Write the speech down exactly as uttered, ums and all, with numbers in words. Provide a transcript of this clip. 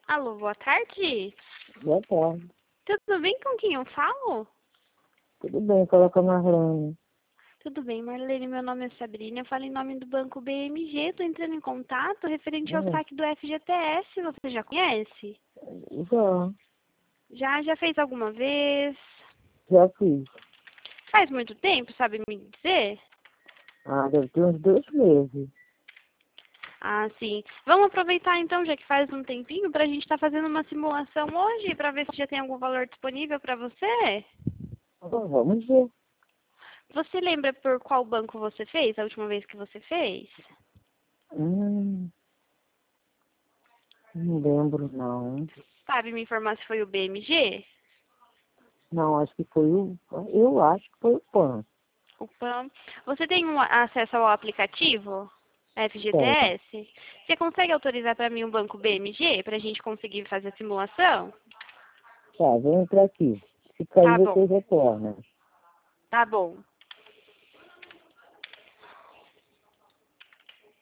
Alô, boa tarde. Boa tarde. Tudo bem com quem eu falo? Tudo bem, coloca a Marlene. Tudo bem, Marlene, meu nome é Sabrina, eu falo em nome do Banco B M G, estou entrando em contato referente ao É, saque do F G T S, você já conhece? já, Já, já fez alguma vez? já fiz. Faz muito tempo, sabe me dizer? Ah, deve ter uns dois meses. Ah, sim. Vamos aproveitar então, já que faz um tempinho, para a gente estar fazendo uma simulação hoje, para ver se já tem algum valor disponível para você? Então, vamos ver. Você lembra por qual banco você fez, a última vez que você fez? Hum, não lembro, não. Sabe me informar se foi o B M G? Não, acho que foi o... Eu acho que foi o PAN. O PAN. Você tem um acesso ao aplicativo Tem. F G T S? Você consegue autorizar para mim um banco B M G para a gente conseguir fazer a simulação? Tá, vou entrar aqui. Se cair, Tá bom, você retorna. tá bom.